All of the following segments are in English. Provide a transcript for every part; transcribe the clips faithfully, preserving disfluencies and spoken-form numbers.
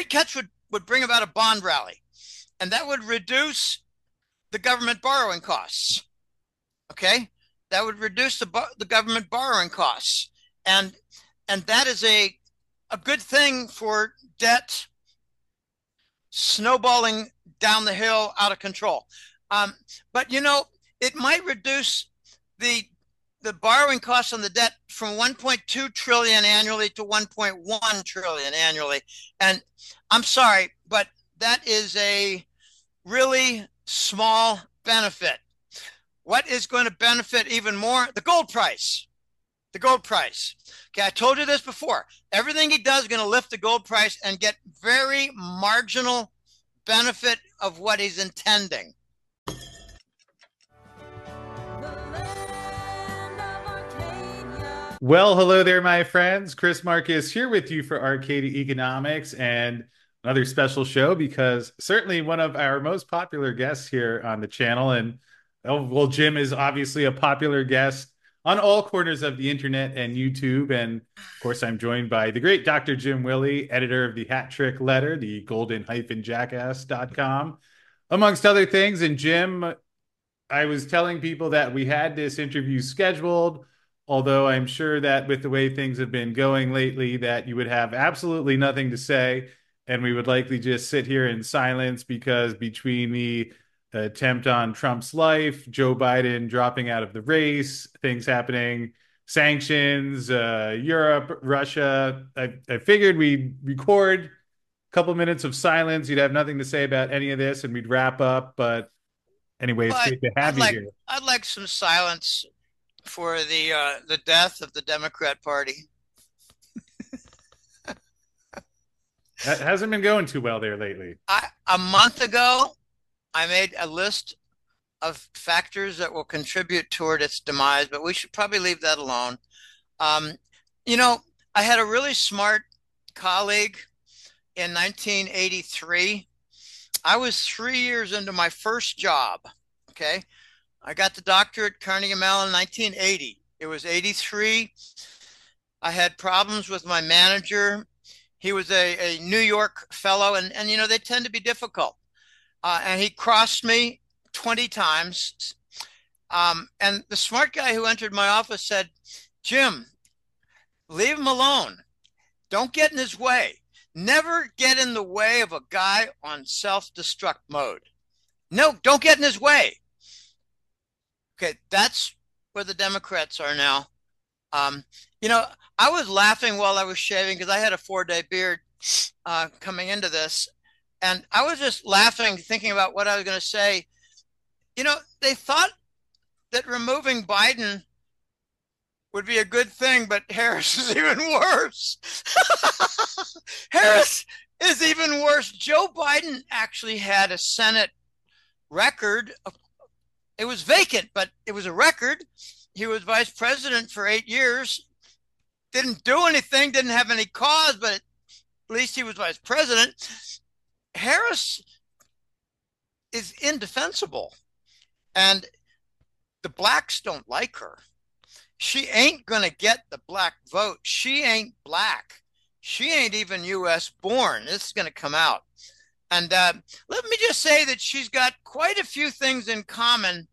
rate cuts would, would bring about a bond rally, and that would reduce the government borrowing costs. Okay, that would reduce the the government borrowing costs, and and that is a a good thing for debt snowballing down the hill out of control. Um, but you know, it might reduce the the borrowing costs on the debt from one point two trillion annually to one point one trillion annually. And I'm sorry, but that is a really small benefit. What is going to benefit even more? The gold price. The gold price. Okay, I told you this before. Everything he does is going to lift the gold price and get very marginal benefit of what he's intending. Well, hello there, my friends. Chris Marcus here with you for Arcadia Economics and another special show because certainly one of our most popular guests here on the channel. And oh, well, Jim is obviously a popular guest on all corners of the internet and YouTube. And of course, I'm joined by the great Doctor Jim Willie, editor of the Hat Trick Letter, the golden jackass dot com, amongst other things. And Jim, I was telling people that we had this interview scheduled, although I'm sure that with the way things have been going lately, that you would have absolutely nothing to say, and we would likely just sit here in silence because between the attempt on Trump's life, Joe Biden dropping out of the race, things happening, sanctions, uh, Europe, Russia, I, I figured we'd record a couple minutes of silence. You'd have nothing to say about any of this, and we'd wrap up. But anyway, it's But great to I'd have you like here. I'd like some silence for the uh, the death of the Democrat Party. That hasn't been going too well there lately. I, a month ago, I made a list of factors that will contribute toward its demise, but we should probably leave that alone. Um, you know, I had a really smart colleague in nineteen eighty-three. I was three years into my first job. Okay. I got the doctorate at Carnegie Mellon in nineteen eighty. It was eighty-three. I had problems with my manager. He was a, a New York fellow, and, and, you know, they tend to be difficult. Uh, and he crossed me twenty times. Um, and the smart guy who entered my office said, Jim, leave him alone. Don't get in his way. Never get in the way of a guy on self-destruct mode. No, don't get in his way. Okay, that's where the Democrats are now. Um, you know, I was laughing while I was shaving because I had a four-day beard uh, coming into this. And I was just laughing, thinking about what I was going to say. You know, they thought that removing Biden would be a good thing, but Harris is even worse. Harris is even worse. Joe Biden actually had a Senate record. It was vacant, but it was a record. He was vice president for eight years. Didn't do anything, didn't have any cause, but at least he was vice president. Harris is indefensible, and the blacks don't like her. She ain't going to get the black vote. She ain't black. She ain't even U S born. This is going to come out. And uh, let me just say that she's got quite a few things in common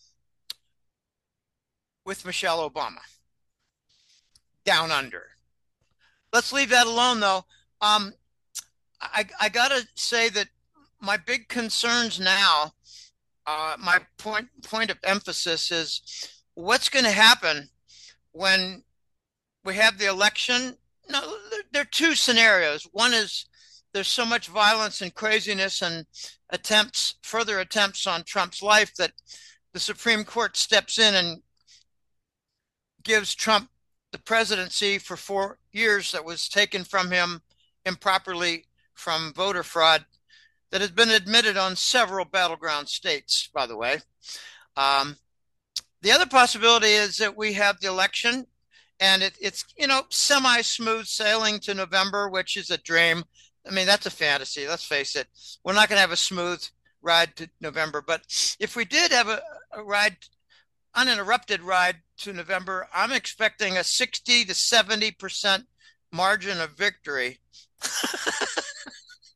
with Michelle Obama. Down under. Let's leave that alone, though. Um, I, I got to say that my big concerns now, uh, my point point of emphasis is what's going to happen when we have the election. No, there, there are two scenarios. One is there's so much violence and craziness and attempts, further attempts on Trump's life that the Supreme Court steps in and gives Trump the presidency for four years that was taken from him improperly from voter fraud that has been admitted on several battleground states, by the way. Um, the other possibility is that we have the election and it, it's, you know, semi-smooth sailing to November, which is a dream. I mean, that's a fantasy. Let's face it. We're not going to have a smooth ride to November. But if we did have a, a ride, uninterrupted ride to November, I'm expecting a sixty to seventy percent margin of victory.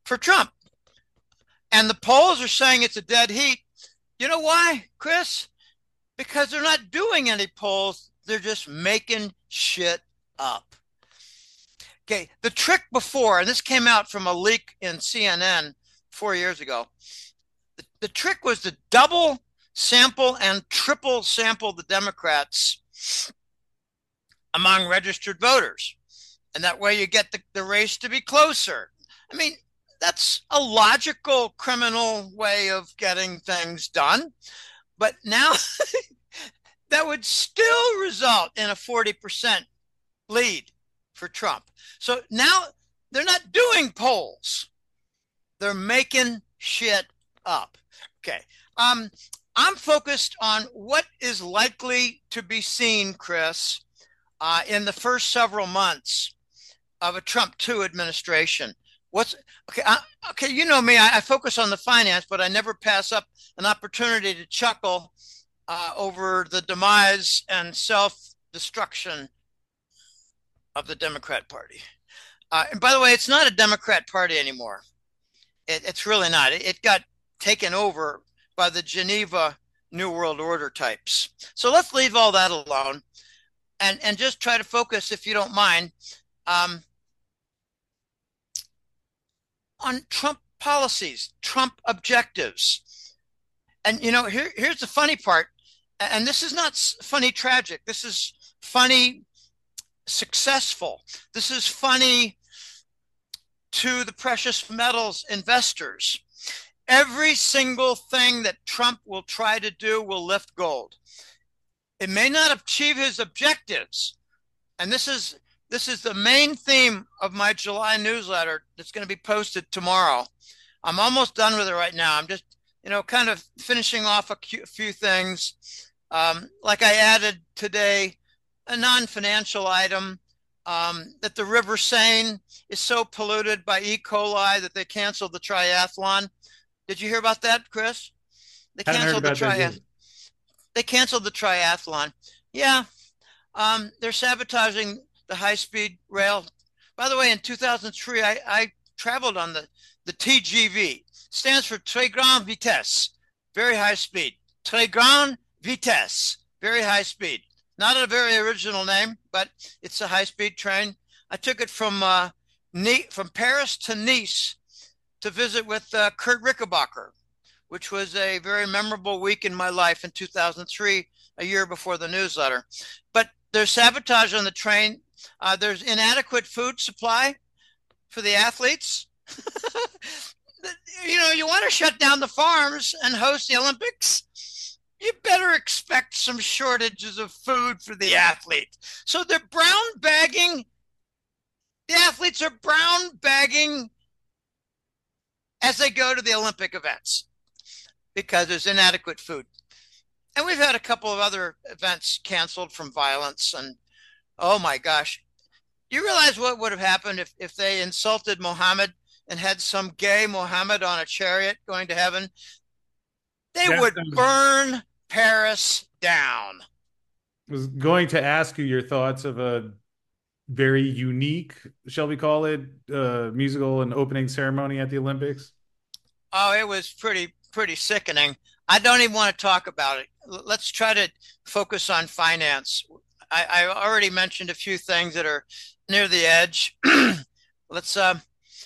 for Trump. And the polls are saying it's a dead heat. You know why, Chris? Because they're not doing any polls. They're just making shit up. Okay, the trick before, and this came out from a leak in C N N four years ago, the, the trick was to double sample and triple sample the Democrats among registered voters. And that way you get the, the race to be closer. I mean, that's a logical criminal way of getting things done. But now that would still result in a forty percent lead for Trump. So now they're not doing polls. They're making shit up. Okay. Um, I'm focused on what is likely to be seen, Chris, uh, in the first several months of a Trump two administration. What's okay? I, okay, you know me. I, I focus on the finance, but I never pass up an opportunity to chuckle uh, over the demise and self-destruction of the Democrat Party. Uh, and by the way, it's not a Democrat Party anymore. It, it's really not. It, it got taken over by the Geneva New World Order types. So let's leave all that alone and, and just try to focus, if you don't mind, um, on Trump policies, Trump objectives. And, you know, here, here's the funny part. And this is not funny tragic. This is funny successful. This is funny to the precious metals investors. Every single thing that Trump will try to do will lift gold. It may not achieve his objectives. And this is this is the main theme of my July newsletter that's going to be posted tomorrow. I'm almost done with it right now. I'm just, you know, kind of finishing off a few things. Um, like I added today a non-financial item, um, that the River Seine is so polluted by E. coli that they canceled the triathlon. Did you hear about that, Chris? They canceled the triathlon. They canceled the triathlon. Yeah, um, they're sabotaging the high-speed rail. By the way, in two thousand three, I, I traveled on the, the T G V. Stands for Très Grande Vitesse, very high speed. Très Grande Vitesse, very high speed. Not a very original name, but it's a high-speed train. I took it from uh, from Paris to Nice to visit with uh, Kurt Rickenbacker, which was a very memorable week in my life in two thousand three, a year before the newsletter. But there's sabotage on the train. Uh, there's inadequate food supply for the athletes. You know, you want to shut down the farms and host the Olympics, you better expect some shortages of food for the athletes. So they're brown bagging. The athletes are brown bagging as they go to the Olympic events because there's inadequate food. And we've had a couple of other events canceled from violence. And oh my gosh, you realize what would have happened if, if they insulted Muhammad and had some gay Muhammad on a chariot going to heaven? They yeah, would burn Paris down. I was going to ask you your thoughts of a very unique, shall we call it, uh, musical and opening ceremony at the Olympics. Oh, it was pretty, pretty sickening. I don't even want to talk about it. Let's try to focus on finance. I, I already mentioned a few things that are near the edge. Let's uh,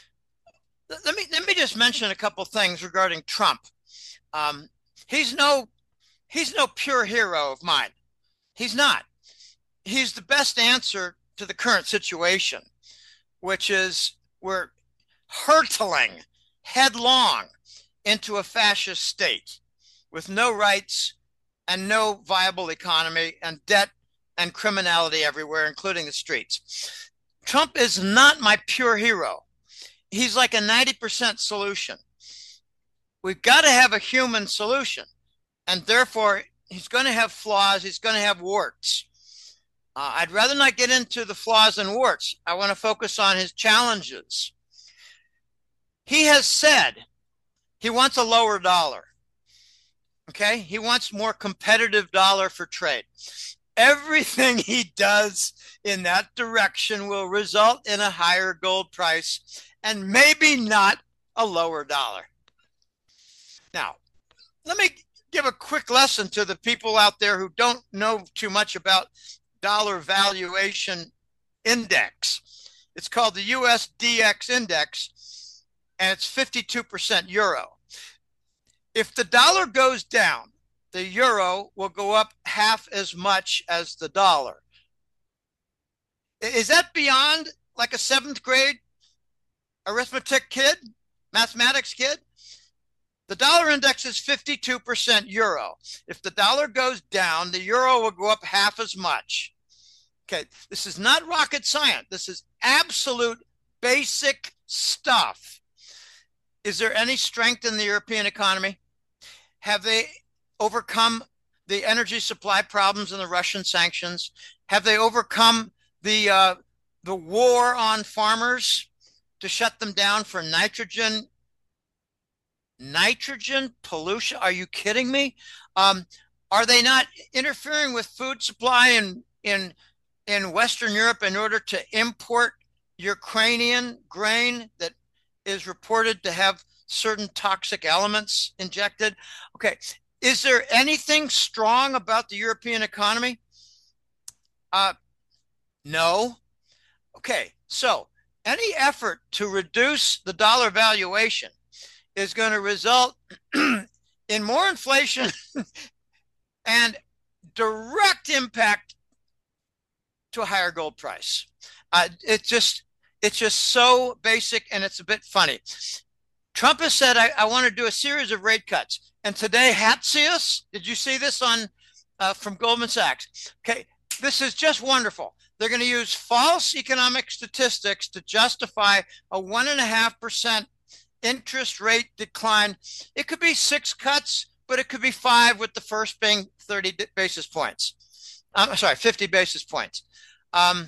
let me let me just mention a couple things regarding Trump. Um, he's no he's no pure hero of mine. He's not. He's the best answer to the current situation, which is we're hurtling headlong into a fascist state with no rights and no viable economy and debt and criminality everywhere, including the streets. Trump is not my pure hero. He's like a ninety percent solution. We've got to have a human solution, and therefore he's going to have flaws. He's going to have warts. Uh, I'd rather not get into the flaws and warts. I want to focus on his challenges. He has said he wants a lower dollar. Okay, he wants more competitive dollar for trade. Everything he does in that direction will result in a higher gold price and maybe not a lower dollar. Now, let me give a quick lesson to the people out there who don't know too much about dollar valuation index. It's called the U S D X index, and it's fifty-two percent euro. If the dollar goes down, the euro will go up half as much as the dollar. Is that beyond like a seventh grade arithmetic kid, mathematics kid? The dollar index is fifty-two percent euro. If the dollar goes down, the euro will go up half as much. Okay, this is not rocket science. This is absolute basic stuff. Is there any strength in the European economy? Have they overcome the energy supply problems and the Russian sanctions? Have they overcome the uh, the war on farmers to shut them down for nitrogen nitrogen pollution? Are you kidding me? Um, are they not interfering with food supply in in in Western Europe in order to import Ukrainian grain that is reported to have certain toxic elements injected? Okay, is there anything strong about the European economy? Uh, no. Okay, so any effort to reduce the dollar valuation is going to result in more inflation and direct impact to a higher gold price. Uh, it just it's just so basic, and it's a bit funny. Trump has said, I, I want to do a series of rate cuts. And today, Hatzius, did you see this on uh, from Goldman Sachs? Okay, this is just wonderful. They're going to use false economic statistics to justify a one and a half percent interest rate decline. It could be six cuts, but it could be five, with the first being thirty basis points. I'm sorry, fifty basis points. Um,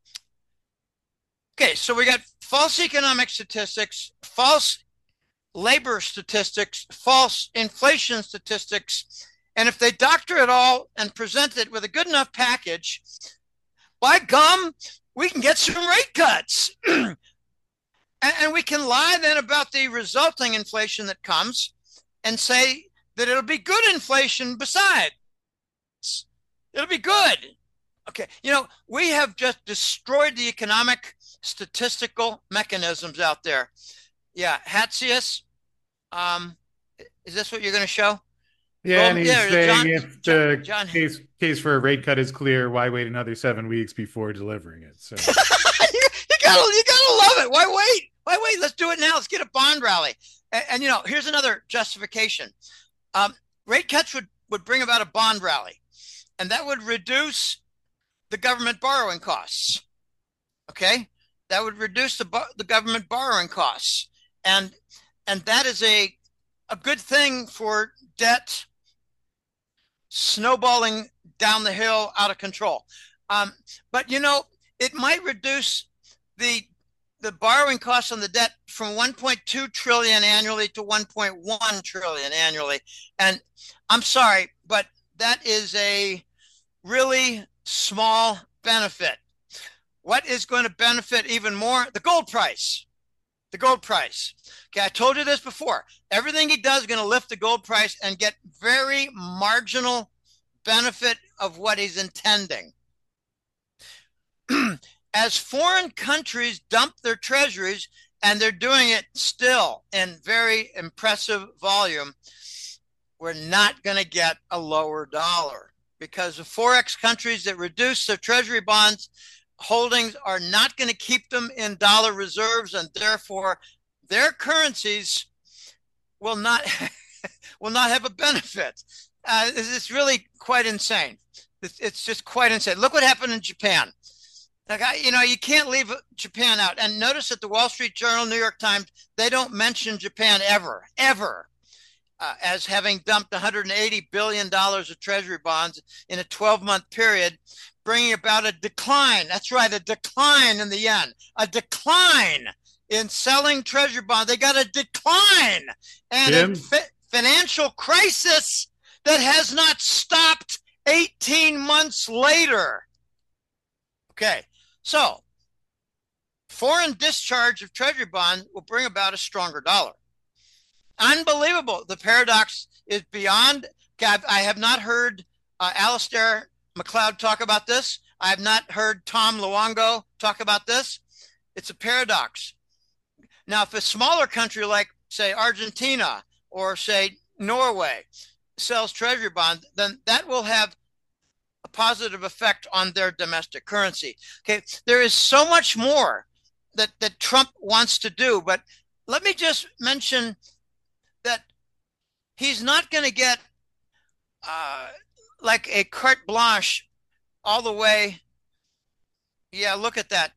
okay, so we got false economic statistics, false labor statistics, false inflation statistics, and if they doctor it all and present it with a good enough package, by gum, we can get some rate cuts. and, and we can lie then about the resulting inflation that comes and say that it'll be good inflation besides. It'll be good. Okay, you know, we have just destroyed the economic statistical mechanisms out there. Yeah, Hatzius, um, is this what you're going to show? Yeah, well, and he's yeah, saying John, if the John, John, case case for a rate cut is clear, why wait another seven weeks before delivering it? So you, you gotta you gotta love it. Why wait? Why wait? Let's do it now. Let's get a bond rally. And, and you know, here's another justification. Um, rate cuts would would bring about a bond rally, and that would reduce the government borrowing costs. Okay, that would reduce the the government borrowing costs, and and that is a a good thing for debt snowballing down the hill out of control. Um, but you know, it might reduce the the borrowing costs on the debt from one point two trillion annually to one point one trillion annually. And I'm sorry, but that is a really small benefit. What is going to benefit even more? The gold price. The gold price. Okay, I told you this before. Everything he does is going to lift the gold price and get very marginal benefit of what he's intending. As foreign countries dump their treasuries, and they're doing it still in very impressive volume, we're not going to get a lower dollar, because the Forex countries that reduce their treasury bonds holdings are not going to keep them in dollar reserves, and therefore their currencies will not will not have a benefit. Uh, it's really quite insane. It's, it's just quite insane. Look what happened in Japan. Like I, you know, you can't leave Japan out. And notice that the Wall Street Journal, New York Times, they don't mention Japan ever, ever, uh, as having dumped one hundred eighty billion dollars of treasury bonds in a twelve-month period, bringing about a decline. That's right, a decline in the yen, a decline in selling treasury bonds. They got a decline and Jim? a fi- financial crisis that has not stopped eighteen months later. Okay, so foreign discharge of treasury bonds will bring about a stronger dollar. Unbelievable. The paradox is beyond. I have not heard uh, Alistair McLeod talk about this. I have not heard Tom Luongo talk about this. It's a paradox. Now, if a smaller country like, say, Argentina or, say, Norway sells treasury bonds, then that will have a positive effect on their domestic currency. Okay, there is so much more that, that Trump wants to do, but let me just mention that he's not going to get uh, like a carte blanche all the way. Yeah, look at that.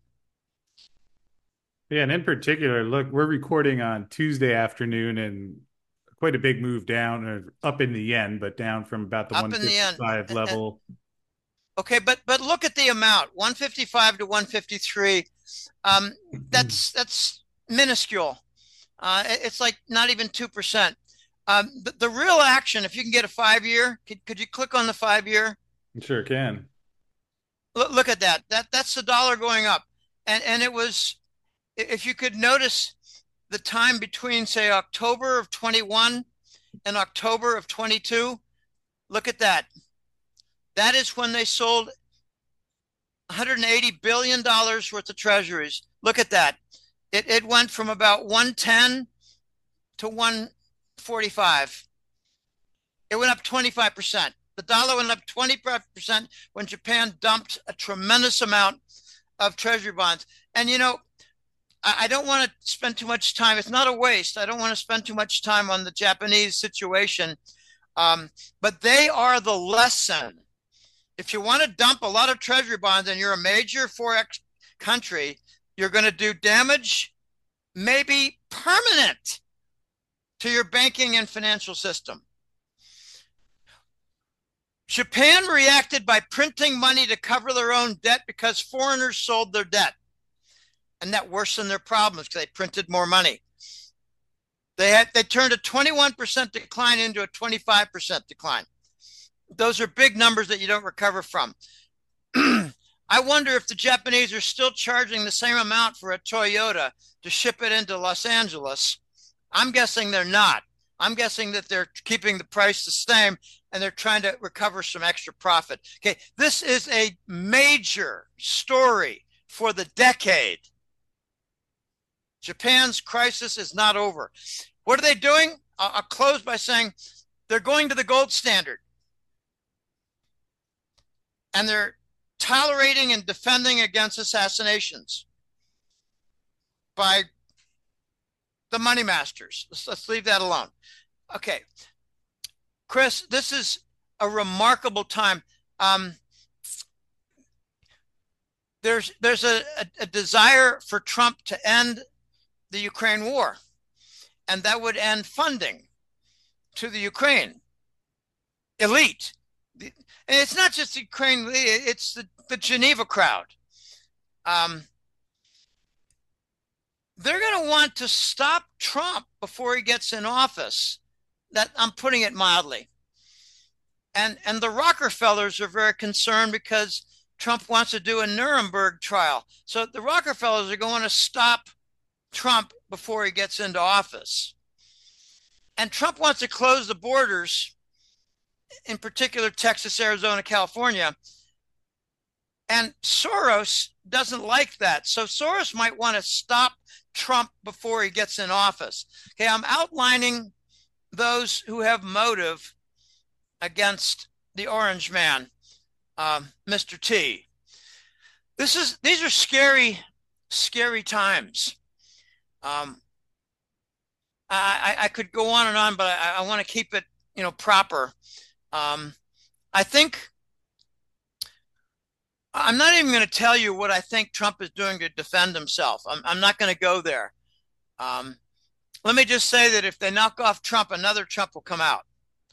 Yeah, and in particular, look, we're recording on Tuesday afternoon and quite a big move down or up in the yen, but down from about the Up in the end. one fifty-five level. Okay, but but look at the amount, one fifty-five to one fifty-three. Um, that's that's minuscule. Uh, it's like not even two percent. Um, but the real action, if you can get a five year, could, could you click on the five year? Sure can. Look, look at that. That that's the dollar going up, and and it was, if you could notice the time between, say, October of twenty-one and October of twenty-two. Look at that. That is when they sold one hundred eighty billion dollars worth of treasuries. Look at that. It, it went from about one ten to one forty-five. It went up twenty-five percent. The dollar went up twenty-five percent when Japan dumped a tremendous amount of treasury bonds. And, you know, I, I don't want to spend too much time. It's not a waste. I don't want to spend too much time on the Japanese situation. Um, but they are the lesson. If you want to dump a lot of treasury bonds and you're a major forex country, you're going to do damage, maybe permanent, to your banking and financial system. Japan reacted by printing money to cover their own debt because foreigners sold their debt. And that worsened their problems because they printed more money. They had they turned a twenty-one percent decline into a twenty-five percent decline. Those are big numbers that you don't recover from. I wonder if the Japanese are still charging the same amount for a Toyota to ship it into Los Angeles. I'm guessing they're not. I'm guessing that they're keeping the price the same and they're trying to recover some extra profit. Okay, this is a major story for the decade. Japan's crisis is not over. What are they doing? I'll close by saying they're going to the gold standard. And they're tolerating and defending against assassinations by the money masters. Let's, let's leave that alone. Okay. Chris, this is a remarkable time. Um, there's there's a, a, a desire for Trump to end the Ukraine war, and that would end funding to the Ukraine elite. And it's not just the Ukraine, it's the, the Geneva crowd. Um, they're going to want to stop Trump before he gets in office. That I'm putting it mildly. And and the Rockefellers are very concerned because Trump wants to do a Nuremberg trial. So the Rockefellers are going to stop Trump before he gets into office. And Trump wants to close the borders, in particular Texas, Arizona, California. And Soros doesn't like that. So Soros might want to stop Trump before he gets in office. Okay, I'm outlining those who have motive against the Orange Man, um, Mister T. This is these are scary, scary times. Um, I, I could go on and on, but I, I want to keep it, you know, proper. Um, I think I'm not even going to tell you what I think Trump is doing to defend himself. I'm, I'm not going to go there. Um, let me just say that if they knock off Trump, another Trump will come out.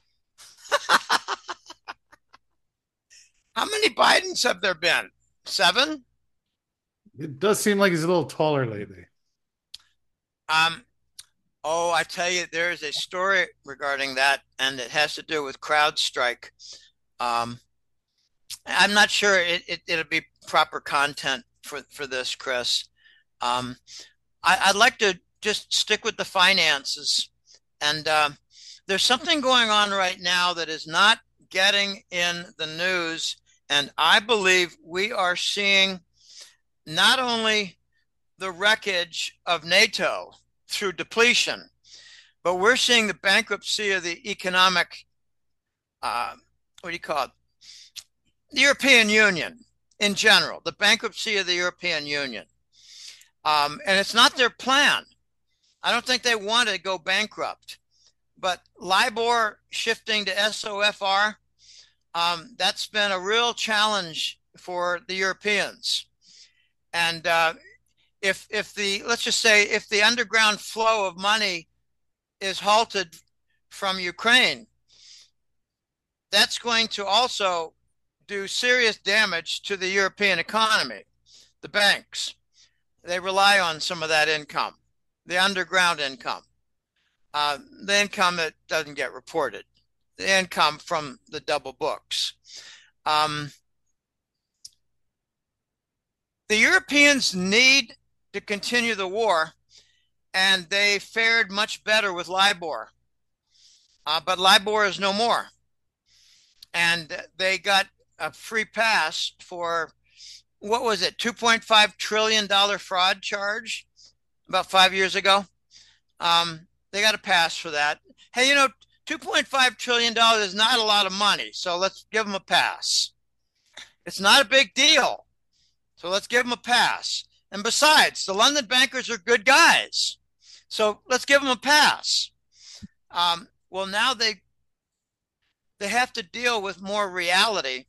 How many Bidens have there been? Seven? It does seem like he's a little taller lately. Um, oh, I tell you, there is a story regarding that, and it has to do with CrowdStrike. Um, I'm not sure it, it, it'll be proper content for, for this, Chris. Um, I, I'd like to just stick with the finances And uh, there's something going on right now that is not getting in the news. And I believe we are seeing not only the wreckage of NATO through depletion, but we're seeing the bankruptcy of the economic, uh, what do you call it? The European Union in general, the bankruptcy of the European Union. Um, and it's not their plan. I don't think they want to go bankrupt. But LIBOR shifting to S O F R, um, that's been a real challenge for the Europeans. And uh, if if the let's just say if the underground flow of money is halted from Ukraine, that's going to also do serious damage to the European economy. The banks, they rely on some of that income, the underground income, uh, the income that doesn't get reported, the income from the double books. Um, the Europeans need to continue the war, and they fared much better with LIBOR. Uh, but LIBOR is no more. And they got a free pass for, what was it, two point five trillion dollars fraud charge about five years ago. Um, they got a pass for that. Hey, you know, two point five trillion dollars is not a lot of money, so let's give them a pass. It's not a big deal, so let's give them a pass. And besides, the London bankers are good guys, so let's give them a pass. Um, well, now they they have to deal with more reality.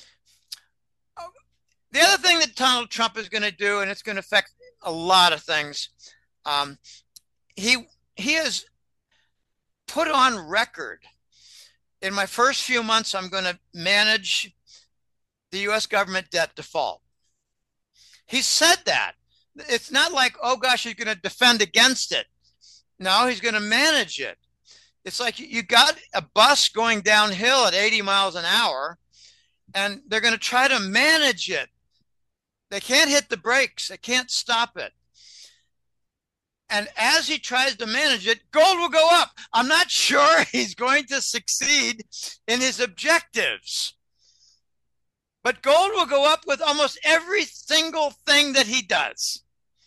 The other thing that Donald Trump is going to do, and it's going to affect a lot of things, um, he he has put on record, in my first few months, I'm going to manage the U S government debt default. He said that. It's not like, oh gosh, he's going to defend against it. No, he's going to manage it. It's like you got a bus going downhill at eighty miles an hour, and they're going to try to manage it. They can't hit the brakes. They can't stop it. And as he tries to manage it, gold will go up. I'm not sure he's going to succeed in his objectives. But gold will go up with almost every single thing that he does.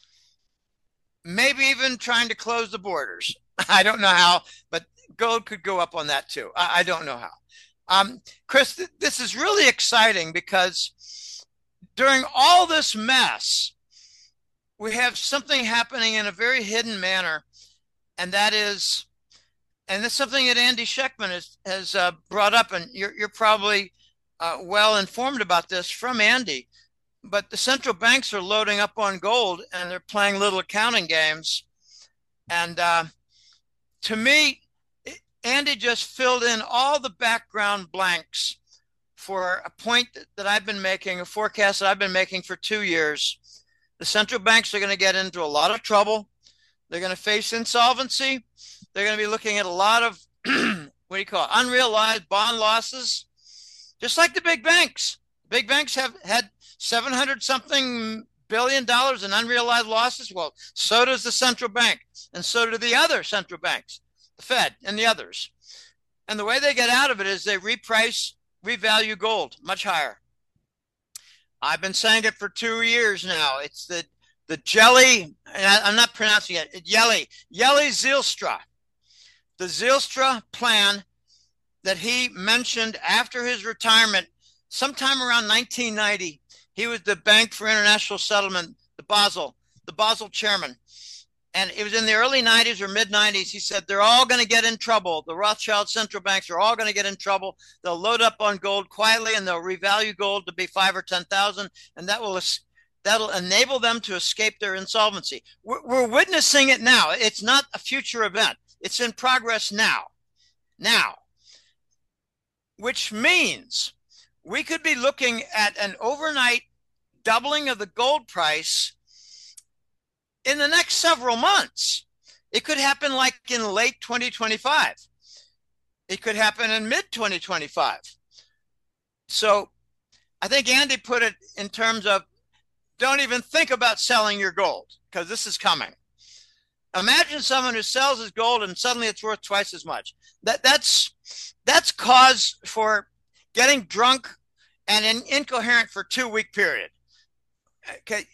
Maybe even trying to close the borders. I don't know how, but gold could go up on that too. I, I don't know how. Um, Chris, th- this is really exciting because during all this mess, we have something happening in a very hidden manner, and that is, and that's something that Andy Schectman has, has uh, brought up, and you're, you're probably uh, well informed about this from Andy, but the central banks are loading up on gold, and they're playing little accounting games. And uh, to me, Andy just filled in all the background blanks for a point that I've been making, a forecast that I've been making for two years. The central banks are going to get into a lot of trouble. They're going to face insolvency. They're going to be looking at a lot of, what do you call it, unrealized bond losses, just like the big banks. Big banks have had seven hundred something billion dollars in unrealized losses. Well, so does the central bank, and so do the other central banks, the Fed and the others. And the way they get out of it is they reprice, revalue gold much higher. I've been saying it for two years now. It's the the jelly, I, I'm not pronouncing it, Jelly, Jelly Zylstra. The Zylstra plan that he mentioned after his retirement, sometime around nineteen ninety. He was the Bank for International Settlement, the Basel, the Basel chairman. And it was in the early nineties or mid nineties. He said, they're all going to get in trouble. The Rothschild central banks are all going to get in trouble. They'll load up on gold quietly, and they'll revalue gold to be five or ten thousand. And that will, that'll enable them to escape their insolvency. We're, we're witnessing it now. It's not a future event. It's in progress now. Now, which means we could be looking at an overnight doubling of the gold price in the next several months. It could happen like in late twenty twenty-five. It could happen in mid twenty twenty-five. So I think Andy put it in terms of don't even think about selling your gold because this is coming. Imagine someone who sells his gold and suddenly it's worth twice as much. That that's that's cause for getting drunk and in, incoherent for two week period. Okay,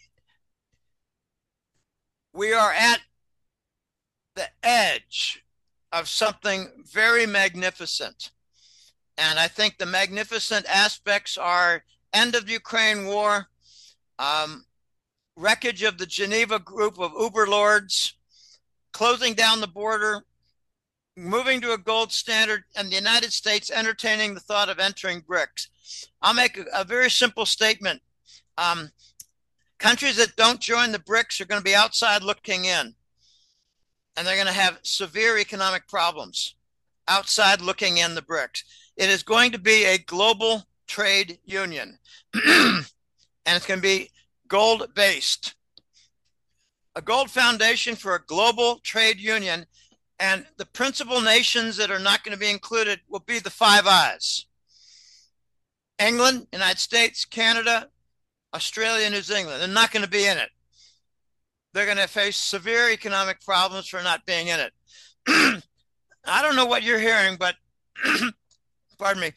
we are at the edge of something very magnificent, and I think the magnificent aspects are end of the Ukraine war, um, wreckage of the Geneva group of Uber lords, closing down the border, moving to a gold standard, and the United States entertaining the thought of entering BRICS. I'll make a, a very simple statement. Um, countries that don't join the BRICS are going to be outside looking in, and they're going to have severe economic problems outside looking in the BRICS. It is going to be a global trade union, and it's going to be gold based. A gold foundation for a global trade union. And the principal nations that are not going to be included will be the Five Eyes: England, United States, Canada, Australia, New Zealand. They're not going to be in it. They're going to face severe economic problems for not being in it. I don't know what you're hearing, but pardon me.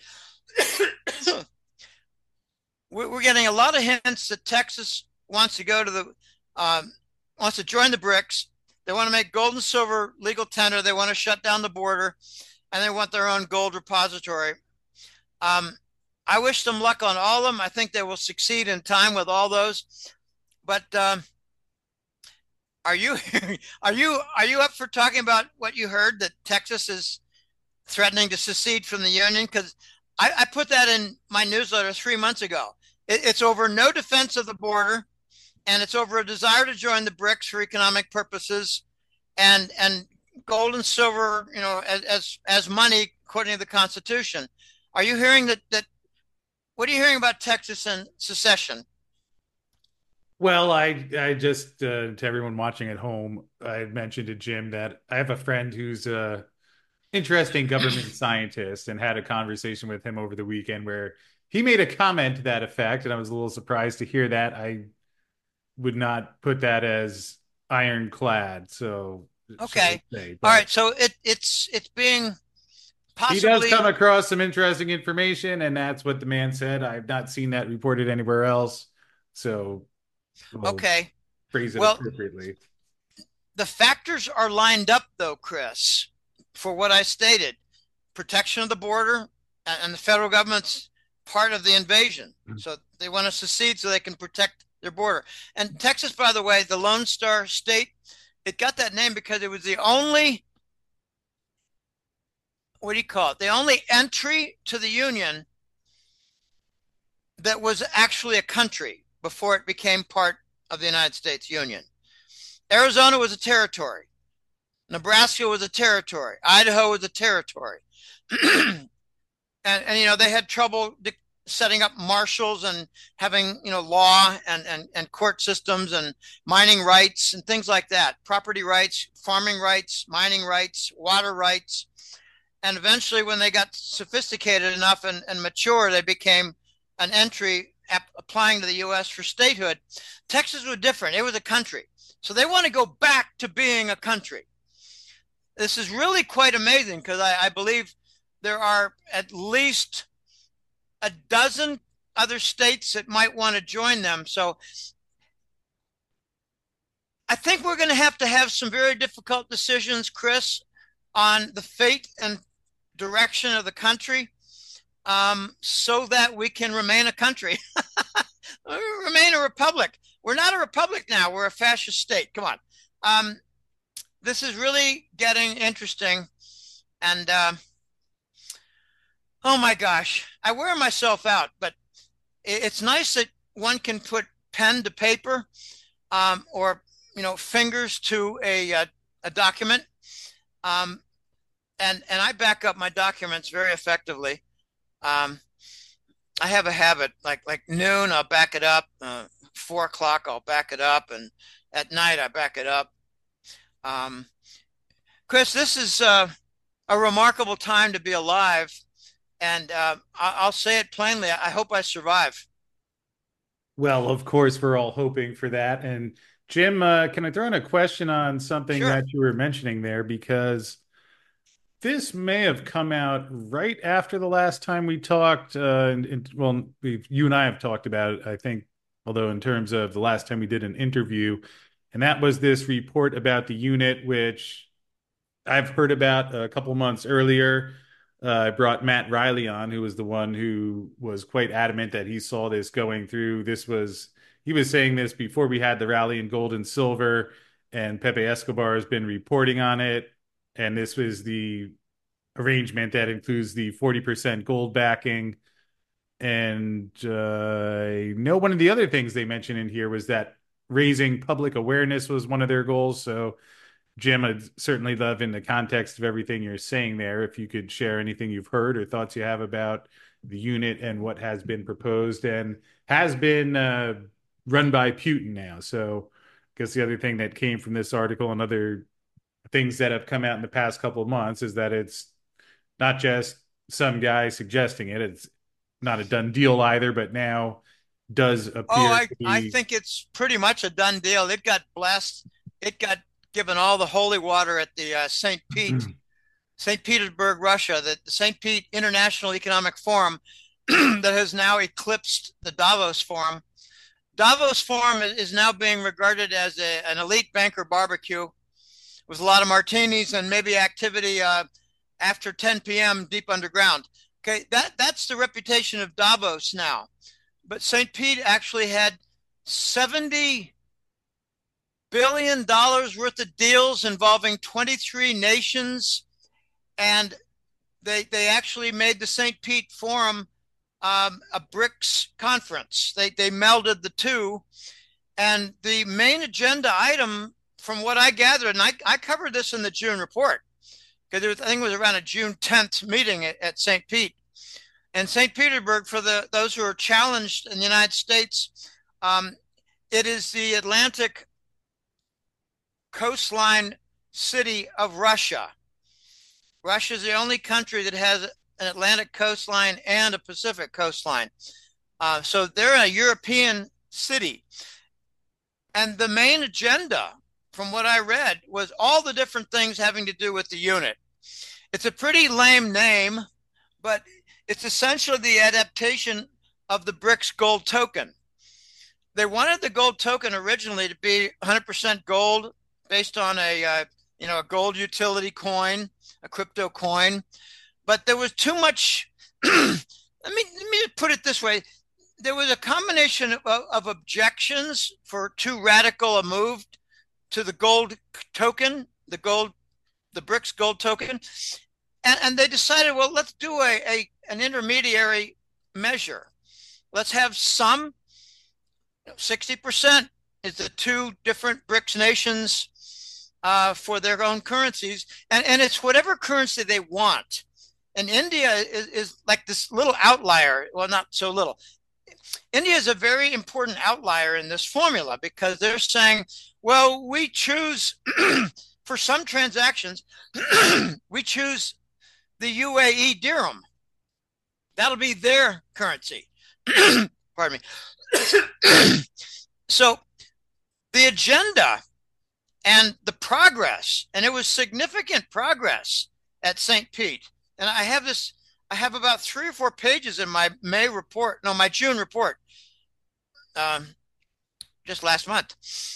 We're getting a lot of hints that Texas wants to go to the, um, wants to join the BRICS. They want to make gold and silver legal tender. They want to shut down the border, and they want their own gold repository. Um, I wish them luck on all of them. I think they will succeed in time with all those. But um, are you are you are you up for talking about what you heard that Texas is threatening to secede from the union? Because I, I put that in my newsletter three months ago. It, it's over no defense of the border, and it's over a desire to join the BRICS for economic purposes, and and gold and silver, you know, as as, as money according to the Constitution. Are you hearing that that? What are you hearing about Texas and secession? Well, I I just uh, to everyone watching at home, I mentioned to Jim that I have a friend who's a interesting government scientist and had a conversation with him over the weekend where he made a comment to that effect, and I was a little surprised to hear that. I would not put that as ironclad, so shall we Okay, say, all but right. So it it's it's being he does possibly come across some interesting information, and that's what the man said. I've not seen that reported anywhere else, so we'll okay. phrase it Well, appropriately. the factors are lined up, though, Chris, for what I stated: protection of the border, and the federal government's part of the invasion. So they want to secede so they can protect their border. And Texas, by the way, the Lone Star State, it got that name because it was the only, what do you call it? The only entry to the Union that was actually a country before it became part of the United States Union. Arizona was a territory. Nebraska was a territory. Idaho was a territory. and, and, you know, they had trouble setting up marshals and having, you know, law and, and, and court systems and mining rights and things like that, property rights, farming rights, mining rights, water rights. And eventually, when they got sophisticated enough and, and mature, they became an entry applying to the U S for statehood. Texas was different. It was a country. So they want to go back to being a country. This is really quite amazing because I, I believe there are at least a dozen other states that might want to join them. So I think we're going to have to have some very difficult decisions, Chris, on the fate and direction of the country, um, so that we can remain a country, remain a republic. We're not a republic now. We're a fascist state. Come on. Um, this is really getting interesting. And uh, oh my gosh, I wear myself out, but it's nice that one can put pen to paper, um, or, you know, fingers to a, a, a document. Um, and, and I back up my documents very effectively. Um, I have a habit, like like noon, I'll back it up. Uh, four o'clock, I'll back it up, and at night, I back it up. Um, Chris, this is uh, a remarkable time to be alive, and uh, I- will say it plainly. I hope I survive. Well, of course, we're all hoping for that. And Jim, uh, can I throw in a question on something Sure. that you were mentioning there? Because this may have come out right after the last time we talked. Uh, and, and well, we you and I have talked about it, I think, although in terms of the last time we did an interview, and that was this report about the unit, which I've heard about a couple months earlier. Uh, I brought Matt Riley on, who was the one who was quite adamant that he saw this going through. This was, he was saying this before we had the rally in gold and silver, and Pepe Escobar has been reporting on it. And this was the arrangement that includes the forty percent gold backing. And uh, I know one of the other things they mentioned in here was that raising public awareness was one of their goals. So, Jim, I'd certainly love, in the context of everything you're saying there, if you could share anything you've heard or thoughts you have about the unit and what has been proposed and has been uh, run by Putin now. So, I guess the other thing that came from this article and other things that have come out in the past couple of months is that it's not just some guy suggesting it. It's not a done deal either, but now does Oh, appear I, to I be. think it's pretty much a done deal. It got blessed. It got given all the holy water at the uh, Saint Pete, Saint Petersburg, Russia, the, the Saint Pete International Economic Forum that has now eclipsed the Davos Forum. Davos Forum is now being regarded as a, an elite banker barbecue with a lot of martinis and maybe activity uh, after ten p m deep underground. Okay, that that's the reputation of Davos now. But Saint Pete actually had seventy billion dollars worth of deals involving twenty-three nations, and they they actually made the Saint Pete Forum um, a BRICS conference. They they melded the two, and the main agenda item, from what I gathered, and I, I covered this in the June report, because I think it was around a June tenth meeting at, at Saint Pete. And Saint Petersburg, for the those who are challenged in the United States, um, it is the Atlantic coastline city of Russia. Russia is the only country that has an Atlantic coastline and a Pacific coastline. Uh, so they're a European city. And the main agenda, from what I read, was all the different things having to do with the unit. It's a pretty lame name, but it's essentially the adaptation of the BRICS gold token. They wanted the gold token originally to be one hundred percent gold, based on a uh, you know a gold utility coin, a crypto coin, but there was too much. let me let me put it this way: there was a combination of, of objections for too radical a move to the gold token, the gold, the BRICS gold token, and, and they decided, well, let's do a, a an intermediary measure. Let's have some, sixty percent is the two different BRICS nations uh, for their own currencies, and, and it's whatever currency they want. And India is, is like this little outlier. Well, not so little. India is a very important outlier in this formula, because they're saying, well, we choose for some transactions, we choose the U A E dirham. That'll be their currency. Pardon me. So the agenda and the progress, and it was significant progress at Saint Pete. And I have this, I have about three or four pages in my May report, no, my June report, um, just last month.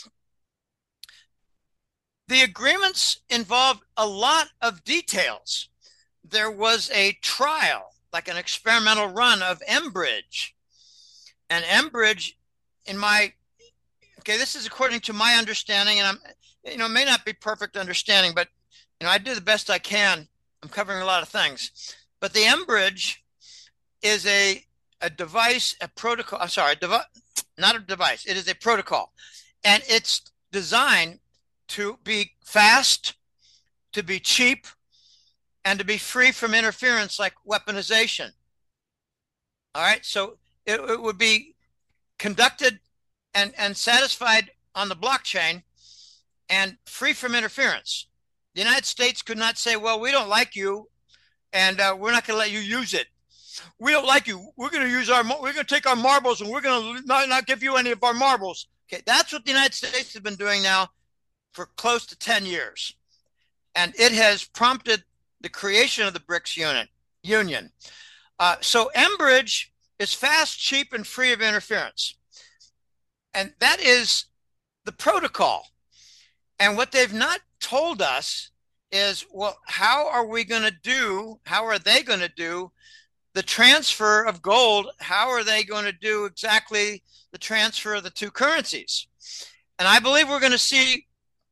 The agreements involved a lot of details. There was a trial, like an experimental run of Enbridge. And Enbridge, in my, okay, this is according to my understanding, and I'm, you know, it may not be perfect understanding, but, you know, I do the best I can. I'm covering a lot of things. But the Enbridge is a, a device, a protocol, I'm sorry, a devi- not a device, it is a protocol. And it's designed to be fast, to be cheap, and to be free from interference like weaponization. All right, so it, it would be conducted and, and satisfied on the blockchain and free from interference. The United States could not say, well, we don't like you, and uh, we're not going to let you use it. We don't like you. We're going to use our, we're going to take our marbles, and we're going to not, not give you any of our marbles. Okay, that's what the United States has been doing now for close to ten years. And it has prompted the creation of the BRICS unit, Union. Uh, so Enbridge is fast, cheap, and free of interference. And that is the protocol. And what they've not told us is, well, how are we going to do, how are they going to do the transfer of gold? How are they going to do exactly the transfer of the two currencies? And I believe we're going to see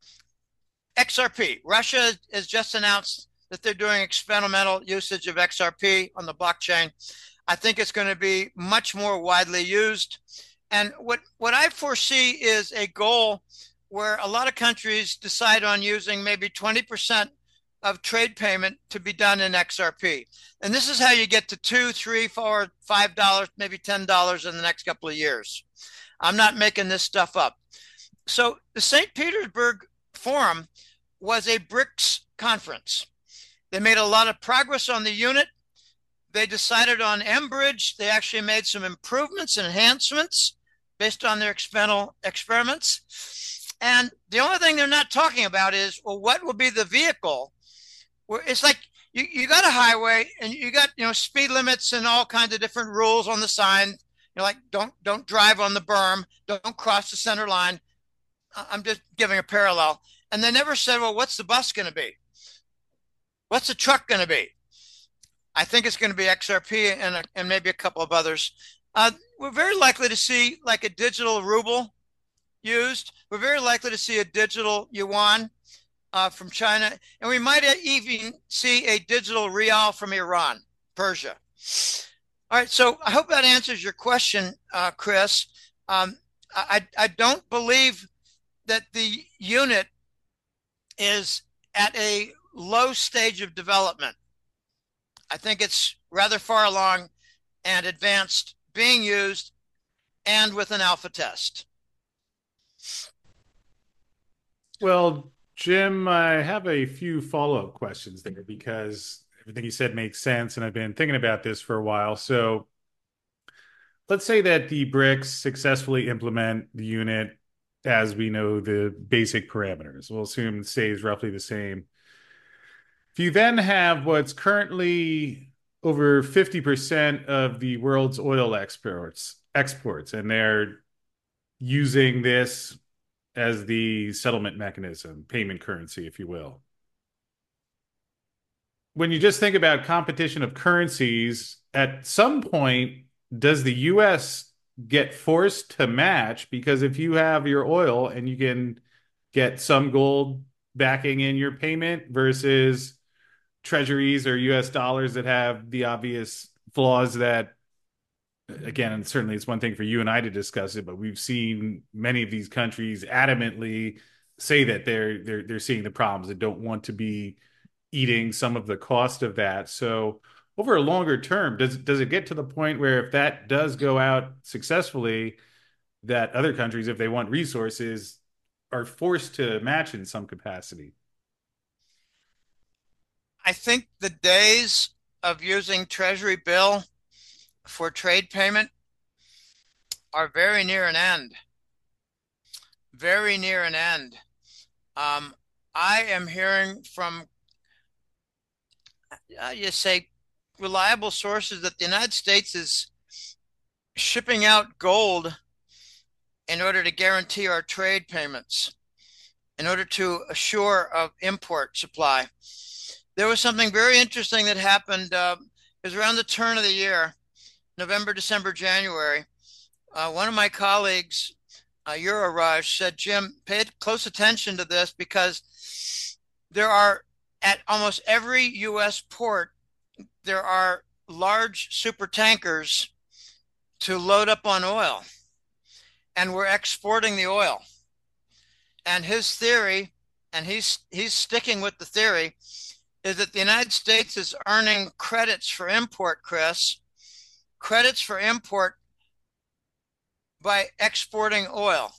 X R P. Russia has just announced that they're doing experimental usage of X R P on the blockchain. I think it's going to be much more widely used. And what, what I foresee is a goal where a lot of countries decide on using maybe twenty percent of trade payment to be done in X R P. And this is how you get to two, three, four, five dollars, maybe ten dollars in the next couple of years. I'm not making this stuff up. So the Saint Petersburg Forum was a BRICS conference. They made a lot of progress on the unit. They decided on Enbridge. They actually made some improvements and enhancements based on their experimental experiments. And the only thing they're not talking about is, well, what will be the vehicle? Where it's like you, you got a highway and you got, you know, speed limits and all kinds of different rules on the sign. You're like, don't don't drive on the berm, don't cross the center line. I'm just giving a parallel. And they never said, well, what's the bus going to be? What's the truck going to be? I think it's going to be X R P and, a, and maybe a couple of others. Uh, we're very likely to see like a digital ruble used. We're very likely to see a digital yuan uh, from China. And we might even see a digital rial from Iran, Persia. All right, so I hope that answers your question, uh, Chris. Um, I, I don't believe that the unit is at a low stage of development. I think it's rather far along and advanced, being used, and with an alpha test. Well, Jim, I have a few follow-up questions there because everything you said makes sense, and I've been thinking about this for a while. So let's say that the BRICS successfully implement the unit as we know the basic parameters. We'll assume it stays roughly the same. If you then have what's currently over fifty percent of the world's oil exports, exports, and they're using this as the settlement mechanism, payment currency, if you will. When you just think about competition of currencies, at some point, does the U S get forced to match? Because if you have your oil and you can get some gold backing in your payment versus treasuries or U S dollars that have the obvious flaws that, again, and certainly it's one thing for you and I to discuss it, but we've seen many of these countries adamantly say that they're they're they're seeing the problems and don't want to be eating some of the cost of that. So over a longer term, does does it get to the point where if that does go out successfully, that other countries, if they want resources, are forced to match in some capacity? I think the days of using Treasury bill for trade payment are very near an end. Very near an end. Um, I am hearing from, uh, you say, reliable sources that the United States is shipping out gold in order to guarantee our trade payments, in order to assure of import supply. There was something very interesting that happened. Uh, it was around the turn of the year, November, December, January. Uh, one of my colleagues, uh, Euroraj, said, Jim, pay close attention to this because there are, at almost every U S port, there are large super tankers to load up on oil, and we're exporting the oil. And his theory, and he's he's sticking with the theory, is that the United States is earning credits for import, Chris, credits for import by exporting oil.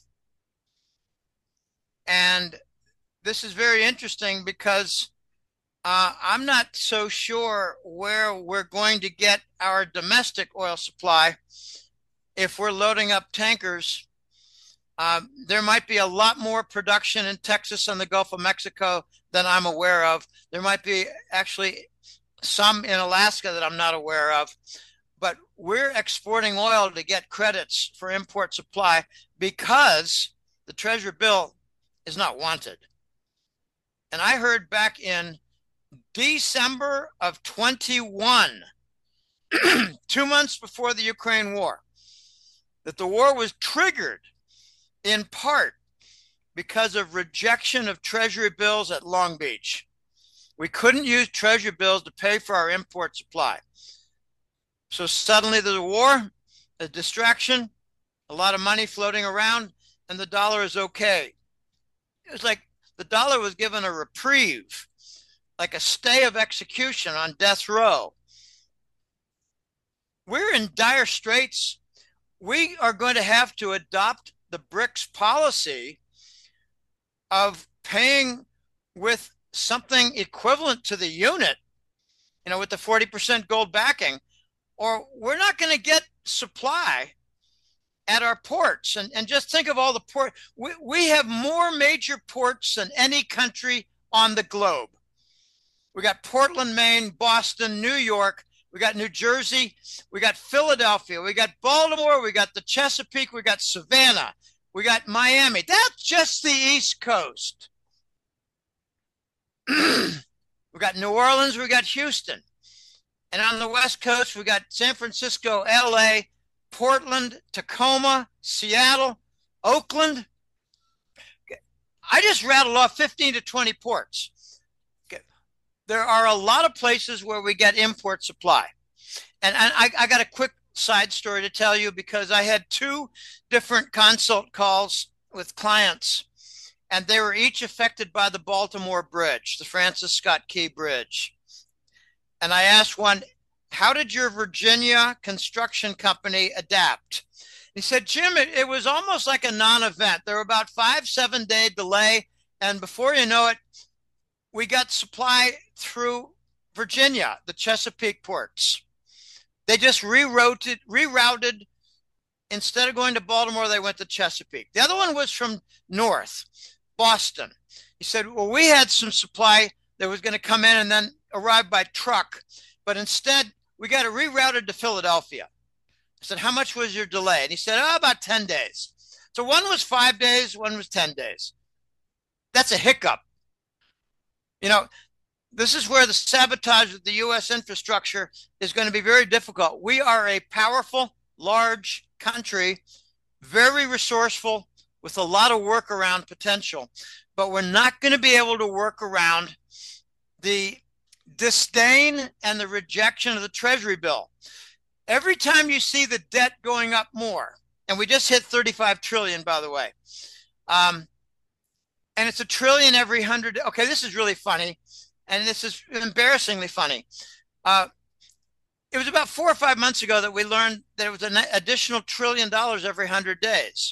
And this is very interesting because uh, I'm not so sure where we're going to get our domestic oil supply if we're loading up tankers Um, there might be a lot more production in Texas and the Gulf of Mexico than I'm aware of. There might be actually some in Alaska that I'm not aware of. But we're exporting oil to get credits for import supply because the treasury bill is not wanted. And I heard back in December of twenty-one, two months before the Ukraine war, that the war was triggered in part because of rejection of treasury bills at Long Beach. We couldn't use treasury bills to pay for our import supply. So suddenly there's a war, a distraction, a lot of money floating around, and the dollar is okay. It was like the dollar was given a reprieve, like a stay of execution on death row. We're in dire straits. We are going to have to adopt the BRICS policy of paying with something equivalent to the unit, you know, with the forty percent gold backing, or we're not going to get supply at our ports. And, and just think of all the port. We, we have more major ports than any country on the globe. We got Portland, Maine, Boston, New York. We got New Jersey. We got Philadelphia. We got Baltimore. We got the Chesapeake. We got Savannah. We got Miami. That's just the East Coast. We got New Orleans. We got Houston. And on the West Coast, we got San Francisco, L A, Portland, Tacoma, Seattle, Oakland. I just rattled off fifteen to twenty ports. There are a lot of places where we get import supply. And, and I, I got a quick side story to tell you because I had two different consult calls with clients, and they were each affected by the Baltimore Bridge, the Francis Scott Key Bridge. And I asked one, how did your Virginia construction company adapt? He said, Jim, it, it was almost like a non-event. There were about five, seven day delay. And before you know it, we got supply through Virginia, the Chesapeake ports. They just rerouted, rerouted. Instead of going to Baltimore, they went to Chesapeake. The other one was from north, Boston. He said, well, we had some supply that was going to come in and then arrive by truck, but instead we got it rerouted to Philadelphia. I said, how much was your delay? And he said, oh, about ten days. So one was five days, one was ten days. That's a hiccup. You know, this is where the sabotage of the U S infrastructure is going to be very difficult. We are a powerful, large country, very resourceful, with a lot of workaround potential, but we're not going to be able to work around the disdain and the rejection of the Treasury bill. Every time you see the debt going up more, and we just hit thirty-five trillion, by the way, um, and it's a trillion every hundred. Okay, this is really funny, and this is embarrassingly funny. Uh, it was about four or five months ago that we learned that it was an additional trillion dollars every hundred days.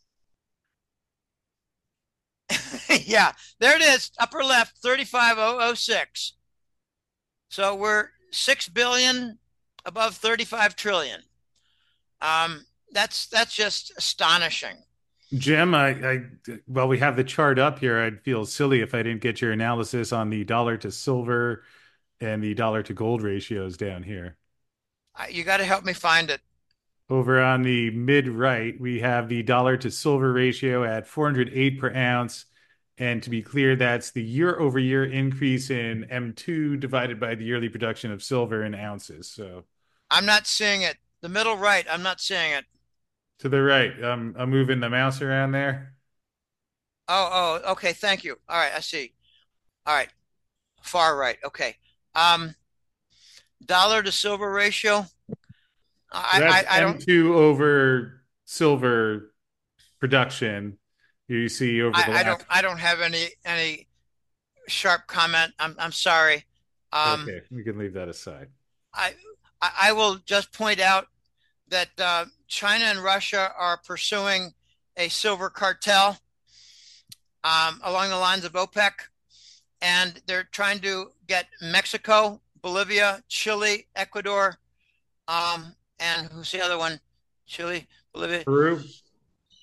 Yeah, there it is, upper left, thirty-five thousand six. So we're six billion above thirty-five trillion. Um, that's that's just astonishing. Jim, I, I well, we have the chart up here. I'd feel silly if I didn't get your analysis on the dollar to silver and the dollar to gold ratios down here. Uh, you got to help me find it. Over on the mid right, we have the dollar to silver ratio at four hundred eight per ounce. And to be clear, that's the year over year increase in M two divided by the yearly production of silver in ounces. So I'm not seeing it. The middle right, I'm not seeing it. to the right, um, I'm moving the mouse around there. Oh, oh, okay. Thank you. All right, I see. All right, far right. Okay. Um, dollar to silver ratio. So that's I, I, I don't. M two over silver production. You see over I, the I don't. last. I don't have any any sharp comment. I'm. I'm sorry. Um, Okay, we can leave that aside. I. I will just point out that uh, China and Russia are pursuing a silver cartel um, along the lines of OPEC, and they're trying to get Mexico, Bolivia, Chile, Ecuador, um, and who's the other one? Chile, Bolivia, Peru.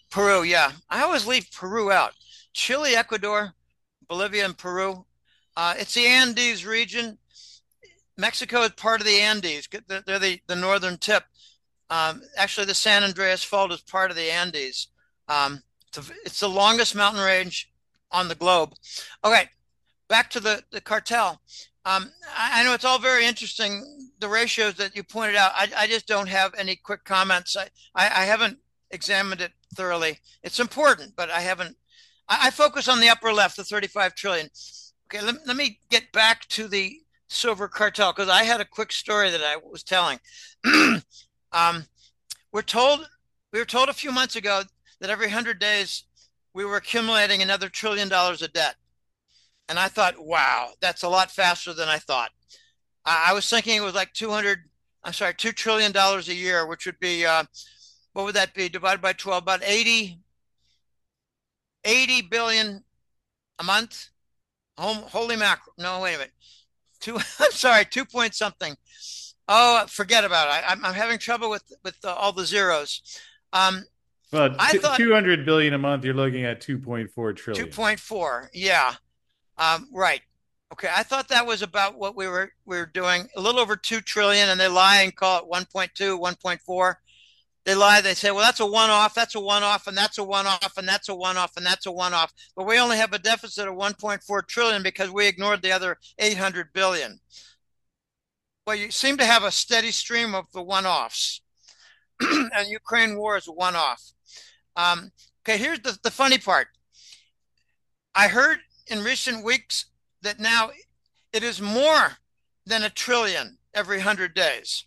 Peru, yeah. I always leave Peru out. Chile, Ecuador, Bolivia, and Peru. Uh, it's the Andes region. Mexico is part of the Andes. They're the, the northern tip. Um, actually, the San Andreas Fault is part of the Andes. Um, it's, a, it's the longest mountain range on the globe. Okay, back to the, the cartel. Um, I, I know it's all very interesting, the ratios that you pointed out. I, I just don't have any quick comments. I, I, I haven't examined it thoroughly. It's important, but I haven't. I, I focus on the upper left, the thirty-five trillion. Okay, let, let me get back to the silver cartel because I had a quick story that I was telling. um, we're told we were told a few months ago that every one hundred days we were accumulating another trillion dollars of debt. And I thought, wow, that's a lot faster than I thought. I, I was thinking it was like two hundred, I'm sorry, two trillion dollars a year, which would be, uh, what would that be divided by twelve? About eighty, eighty billion a month. Home, holy mackerel. No, wait a minute. Two, I'm sorry, two point something. Oh, forget about it. I, I'm, I'm having trouble with with uh, all the zeros. Um, Well, I thought two hundred billion a month, you're looking at two point four trillion. two point four. Yeah. Um, right. Okay. I thought that was about what we were we were doing. A little over two trillion, and they lie and call it one point two, one point four. They lie. They say, well, that's a one-off, that's a one-off, and that's a one-off, and that's a one-off, and that's a one-off. But we only have a deficit of one point four trillion because we ignored the other eight hundred billion. Well, you seem to have a steady stream of the one-offs, and Ukraine war is a one-off. Um, okay, here's the, the funny part. I heard in recent weeks that now it is more than a trillion every one hundred days.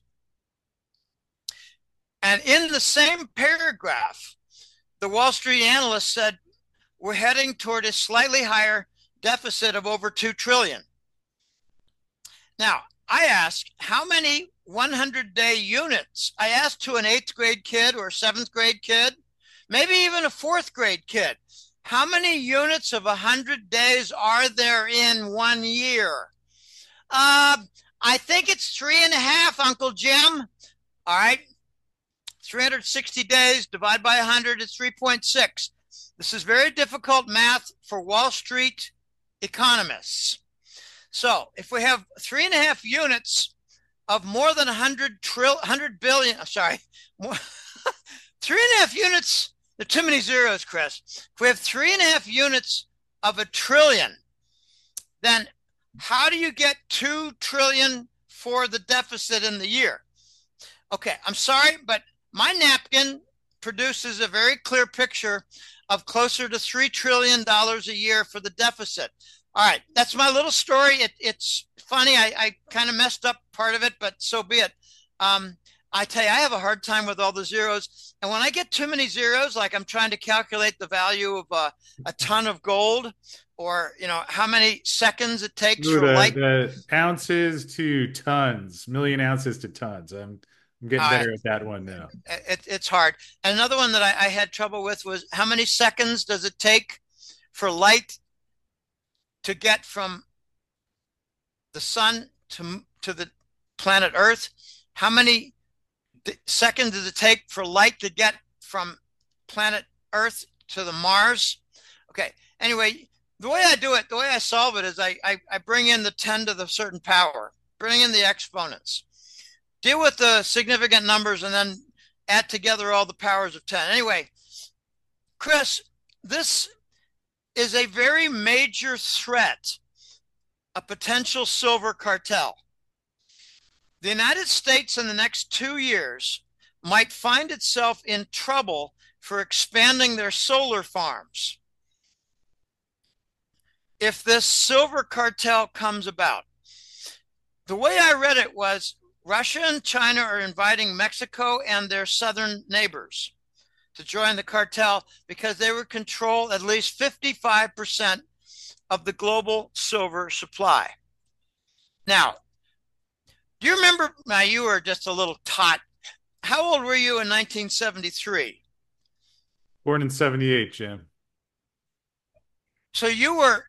And in the same paragraph, the Wall Street analyst said we're heading toward a slightly higher deficit of over two trillion. Now, I ask how many one hundred day units? I asked to an eighth grade kid or a seventh grade kid, maybe even a fourth grade kid. How many units of one hundred days are there in one year? Uh, I think it's three and a half, Uncle Jim. All right. three hundred sixty days divided by one hundred is three point six. This is very difficult math for Wall Street economists. So if we have three and a half units of more than one hundred trill, one hundred billion, I'm sorry, more, three and a half units, there are too many zeros, Chris. If we have three and a half units of a trillion, then how do you get two trillion for the deficit in the year? Okay, I'm sorry, but my napkin produces a very clear picture of closer to three trillion dollars a year for the deficit. All right, that's my little story. It, it's funny. I, I kind of messed up part of it, but so be it. Um, I tell you, I have a hard time with all the zeros. And when I get too many zeros, like I'm trying to calculate the value of a, a ton of gold, or, you know, how many seconds it takes Ooh, for the, light. the ounces to tons, million ounces to tons. I'm, I'm getting Uh, better at that one now. it, it's hard. And another one that I, I had trouble with was how many seconds does it take for light to get from the sun to to the planet Earth? How many seconds does it take for light to get from planet Earth to the Mars? Okay. Anyway, the way I do it, the way I solve it is I, I, I bring in the ten to the certain power, bring in the exponents, deal with the significant numbers, and then add together all the powers of ten. Anyway, Chris, this is a very major threat, a potential silver cartel. The United States in the next two years might find itself in trouble for expanding their solar farms if this silver cartel comes about. The way I read it was Russia and China are inviting Mexico and their southern neighbors to join the cartel because they would control at least fifty-five percent of the global silver supply. Now, do you remember, now you were just a little tot. How old were you in nineteen seventy-three? Born in seventy-eight, Jim. So you were,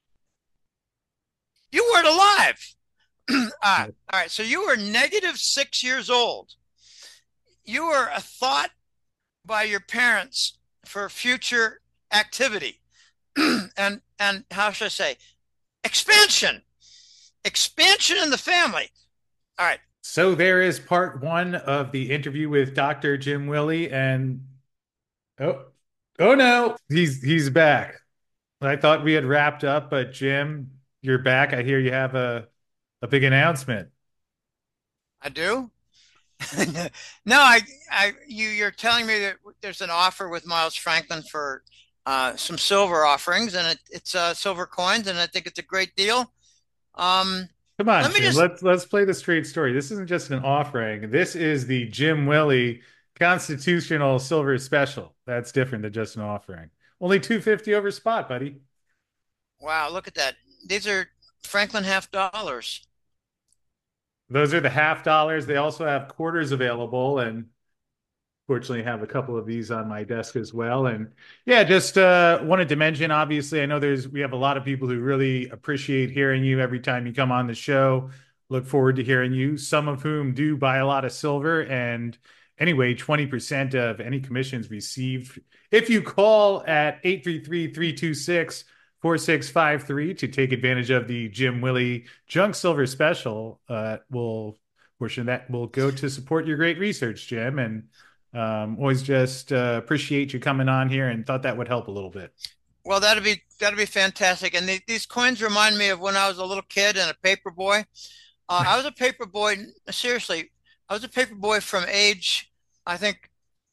you weren't alive. uh, all right, so you were negative six years old. You were a thought by your parents for future activity. and and how should I say, expansion, expansion in the family. All right. So there is part one of the interview with doctor Jim Willie, and oh, oh no, he's he's back. I thought we had wrapped up, but Jim, you're back. I hear you have a a big announcement. I do. no, I, I, you, you're telling me that there's an offer with Miles Franklin for uh, some silver offerings, and it, it's uh, silver coins, and I think it's a great deal. Um, Come on, Let me Jim. just, Let's let's play the straight story. This isn't just an offering. This is the Jim Willie Constitutional Silver Special. That's different than just an offering. Only two hundred fifty over spot, buddy. wow, look at that. These are Franklin half dollars. Those are the half dollars. They also have quarters available, and fortunately have a couple of these on my desk as well. And yeah, just uh, wanted to mention, obviously, I know there's we have a lot of people who really appreciate hearing you every time you come on the show. Look forward to hearing you, some of whom do buy a lot of silver. And anyway, twenty percent of any commissions received if you call at eight three three, three two six, four six five three to take advantage of the Jim Willie Junk Silver Special. Uh, will portion of that will go to support your great research, Jim. And um, always just uh, appreciate you coming on here and thought that would help a little bit. Well, that'd be that'd be fantastic. And the, these coins remind me of when I was a little kid and a paper boy. Uh, I was a paper boy. Seriously, I was a paper boy from age, I think,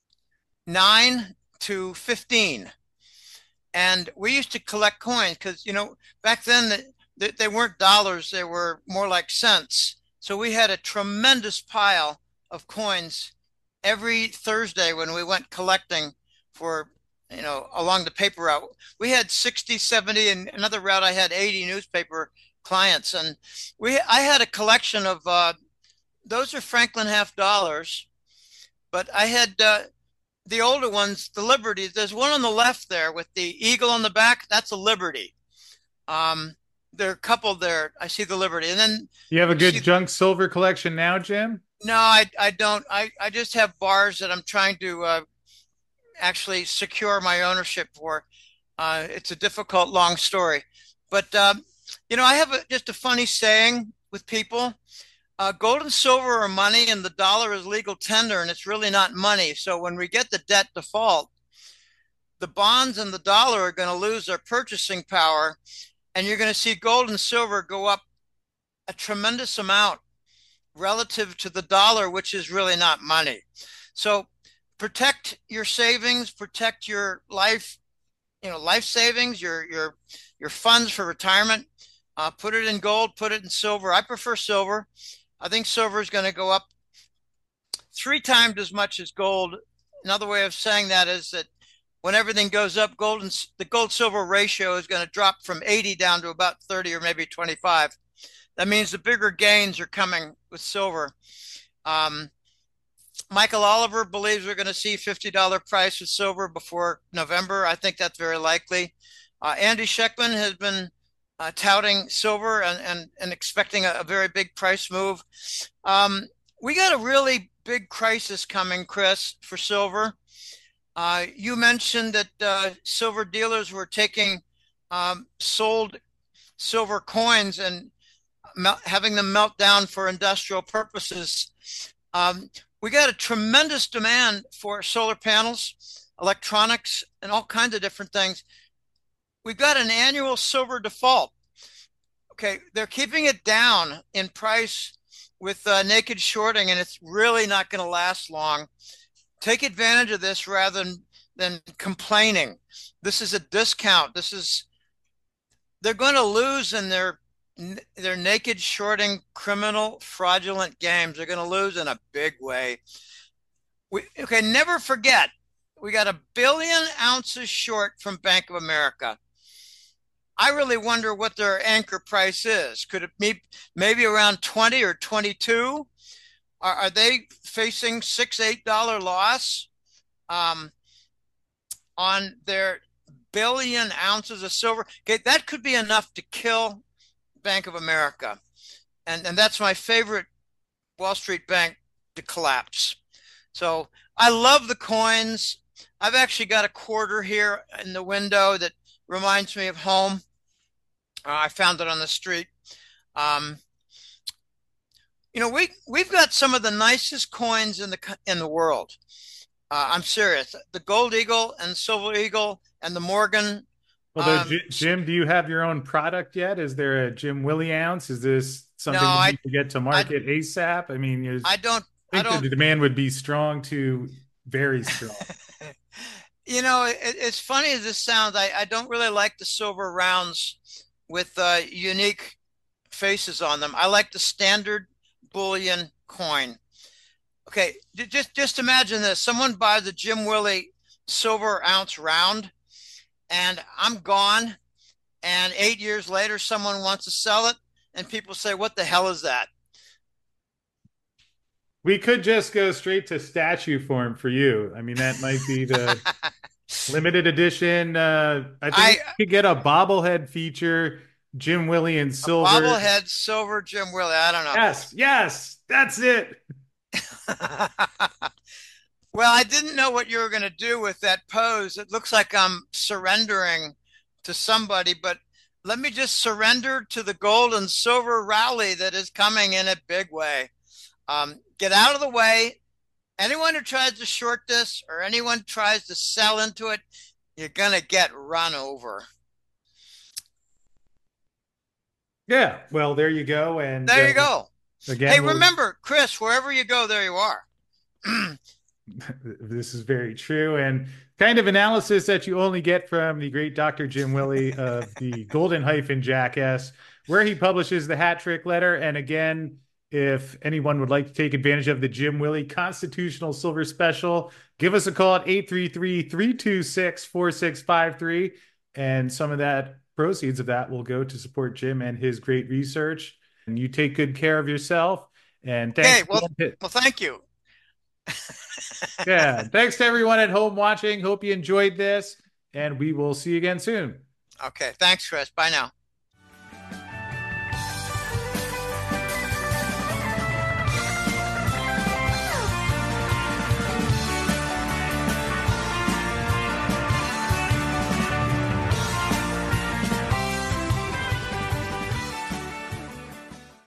nine to fifteen. And we used to collect coins because, you know, back then they, they weren't dollars, they were more like cents. So we had a tremendous pile of coins every Thursday when we went collecting for, you know, along the paper route. We had sixty, seventy, and another route I had eighty newspaper clients. And we, I had a collection of, uh, those are Franklin half dollars, but I had, uh, the older ones, the Liberties. There's one on the left there with the eagle on the back. That's a Liberty. Um, there are a couple there. I see the Liberty, and then You have a you good see. junk silver collection now, Jim? No, I I don't. I I just have bars that I'm trying to uh, actually secure my ownership for. Uh, it's a difficult, long story, but um, you know, I have a, just a funny saying with people. Uh, gold and silver are money, and the dollar is legal tender, and it's really not money. So when we get the debt default, the bonds and the dollar are going to lose their purchasing power, and you're going to see gold and silver go up a tremendous amount relative to the dollar, which is really not money. So protect your savings, protect your life, you know, life savings, your your your funds for retirement. Uh, put it in gold, put it in silver. I prefer silver. I think silver is going to go up three times as much as gold. Another way of saying that is that when everything goes up, gold and the gold silver ratio is going to drop from eighty down to about thirty or maybe twenty-five. That means the bigger gains are coming with silver. Um, Michael Oliver believes we're going to see fifty dollars price of silver before November. I think that's very likely. Uh, Andy Schectman has been uh, touting silver and, and, and expecting a, a very big price move. Um, we got a really big crisis coming, Chris, for silver. Uh, you mentioned that uh, silver dealers were taking um, sold silver coins and having them melt down for industrial purposes. Um, we got a tremendous demand for solar panels, electronics, and all kinds of different things. We've got an annual silver default. Okay, they're keeping it down in price with uh, naked shorting, and it's really not going to last long. Take advantage of this rather than, than complaining. This is a discount. This is, they're going to lose in their their naked shorting criminal fraudulent games. They're going to lose in a big way. We, okay, never forget, we got a billion ounces short from Bank of America. I really wonder what their anchor price is. Could it be maybe around twenty or twenty-two? Are, are they facing six, eight dollar loss um, on their billion ounces of silver? Okay, that could be enough to kill Bank of America. And, and that's my favorite Wall Street bank to collapse. So I love the coins. I've actually got a quarter here in the window that reminds me of home. Uh, I found it on the street. Um, you know, we we've got some of the nicest coins in the in the world. Uh, I'm serious. The Gold Eagle and Silver Eagle and the Morgan. Although, Um, J- Jim, do you have your own product yet? Is there a Jim Willie ounce? Is this no, something you I need to get to I market ASAP? I mean, you I don't I think that don't. the demand would be strong to very strong. You know, it, it's funny as this sounds. I, I don't really like the silver rounds with uh, unique faces on them. I like the standard bullion coin. Okay, just just imagine this. Someone buys a Jim Willie silver ounce round, and I'm gone. And eight years later, someone wants to sell it, and people say, "What the hell is that?" We could just go straight to statue form for you. I mean, that might be the limited edition. Uh, I think I we could get a bobblehead feature, Jim Willie in a silver. bobblehead silver Jim Willie. I don't know. Yes, yes, that's it. Well, I didn't know what you were going to do with that pose. It looks like I'm surrendering to somebody, but let me just surrender to the gold and silver rally that is coming in a big way. Um, get out of the way. Anyone who tries to short this or anyone tries to sell into it, you're going to get run over. Yeah, well, there you go. And There uh, you go. Hey, again, we'll remember, Chris, wherever you go, there you are. this is very true and kind of analysis that you only get from the great Doctor Jim Willie of the Golden Hyphen Jackass, where he publishes the hat trick letter. And again, if anyone would like to take advantage of the Jim Willie Constitutional Silver Special, give us a call at eight three three, three two six, four six five three. And some of that proceeds of that will go to support Jim and his great research. And you take good care of yourself. And thanks. Okay, well, well, thank you. Yeah. Thanks to everyone at home watching. Hope you enjoyed this, and we will see you again soon. Okay, thanks, Chris. Bye now.